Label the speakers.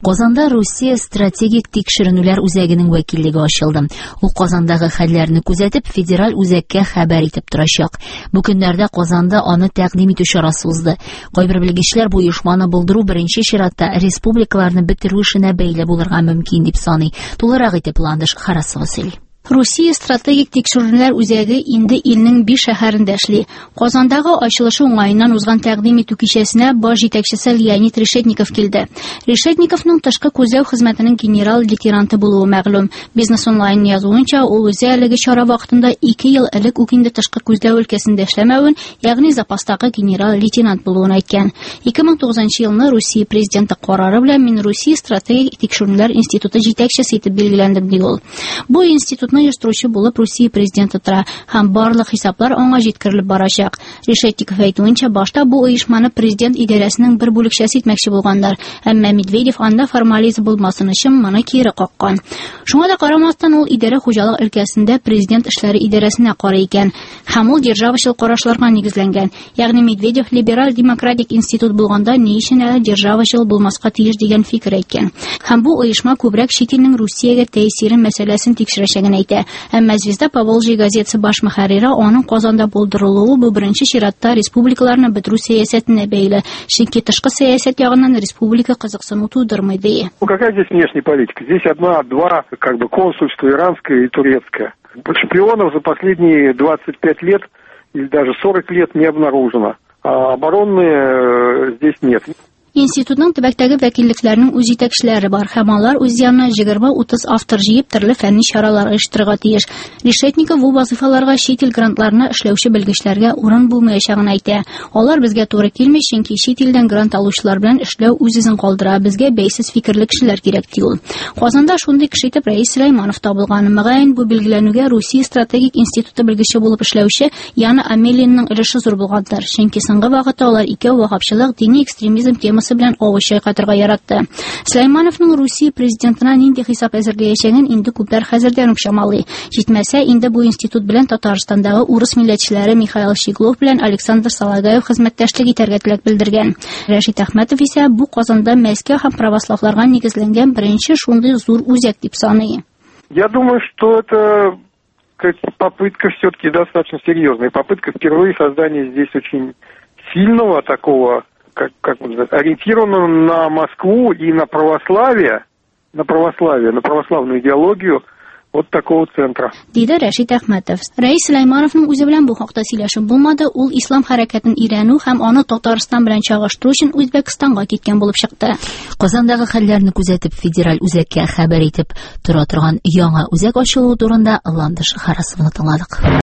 Speaker 1: Казанда Россия стратегик тикшеренүләр үзәгенең вәкиллеге ачылды. Ул Казандагы хәлләрне күзәтеп, федераль үзәккә хәбәр итеп торачак. Бу көннәрдә Казанда аны тәкъдим итү чарасы узды. Кайбер белгечләр бу оешманы булдыру беренче чиратта республикаларны бетерү эшенә бәйле булырга мөмкин дип саный. Тулырак итеп Ландыш Харасвасил.
Speaker 2: Россия стратегик тикшеренүләр үзәге инде илнең 5 шәһәрендә эшли. Казандагы ачылышы уңаеннан узган тәкъдим итү кичәсенә баш җитәкчесе Леонид Решетников килде. Решетниковның тышкы күзләү хезмәтенең генерал-лейтенанты булуы мәгълүм. Бизнес онлайн язуынча, ул үзе әлеге чара вакытында 2 ел элек үк инде тышкы күзләү өлкәсендә эшләмәвен, ягъни запастагы генерал-лейтенант булуын әйткән. 2009 елны Россия президенты карары белән мин Россия стратегик тикшеренүләр институты җитәкчесе итеп билгеләндем, ди ул. Бу институтны оештыручы булып Россия президенты тора һәм барлык хисаплар аңа җиткерелеп барачак. Решетников әйтүенчә, башта бу оешманы президент идарәсенең бер бүлекчәсе итмәкче булганнар, әмма Медведев анда формализм булмасын өчен моны кире каккан. Шуңа да карамастан ул идарә хуҗалык өлкәсендә президент эшләре идарәсенә карый икән һәм ул державачыл карашларга нигезләнгән. Ягъни Медведев либераль-демократик институт булганда ни өчен әле державачыл булмаска тиеш дигән фикер әйткән. Һәм бу оешма күбрәк чит илнең Россиягә тәэсирен мәсьәләсен тикшерәчәген әйтә. Әмма Звезда Поволжья газетасы баш мөхәррире аның Казанда булдырылуы бу беренче чиратта республикаларны бетерү сәясәтенә бәйле. Чөнки тышкы сәясәт ягыннан республика кызыксыну тудырмый, ди.
Speaker 3: Какая здесь внешняя политика? Здесь два консульства, иранское и турецкое. Шпионов за последние 25 лет или даже 40 лет не обнаружено. А оборонные здесь нет.
Speaker 2: Институтның төбәктәге вәкиллекләренең үз җитәкчеләре бар һәм алар үз янына 20-30 автор җыеп төрле фәнни чаралар оештырырга тиеш. Решетников бу вазифаларга чит ил грантларына эшләүче белгечләргә урын булмаячагын әйтә. Алар безгә туры килми, чөнки чит илдән грант алучылар белән эшләү үз-үзен калдыра, безгә бәйсез фикерле кешеләр кирәк, ди ул. Казанда шундый кеше итеп Рәис Сөләйманов табылган. Мөгаен бу билгеләнүгә Россия стратегик институты белгече булып эшләүче Яна Амелинның өлеше зур булгандыр, чөнки соңгы вакытта алар ике вахапчылык, дини экстремизм темасы белән авыз чайкатырга яратты. Сөләймановның Россия президентына нинди хисап әзерләячәген инде күпләр хәзердән үк чамалый. Җитмәсә, инде бу институт белән Татарстандагы урыс милләтчеләре Михаил Щеглов белән Александр Салагаев хезмәттәшлек итәргә теләк белдергән. Рәшит Әхмәтов исә бу Казанда Мәскәү һәм православларга нигезләнгән беренче шундый зур үзәк дип саный.
Speaker 3: Я думаю, что это попытка все-таки достаточно серьезная. Попытка впервые создания здесь очень сильного такого, ориентированного на Москву и на православие, на православную идеологию вот такого центра.
Speaker 2: Диде Рәшит Әхмәтов. Рәис Сөләймановның үзе белән бу хакта сөйләшеп булмады. Ул ислам хәрәкәтен өйрәнү һәм аны Татарстан белән чагыштыру өчен Үзбәкстанга киткән булып чыкты.
Speaker 1: Казандагы хәлләрне күзәтеп, федераль үзәккә хәбәр итеп тора торган яңа үзәк ачылуы турында Ландыш Харасовны тыңладык.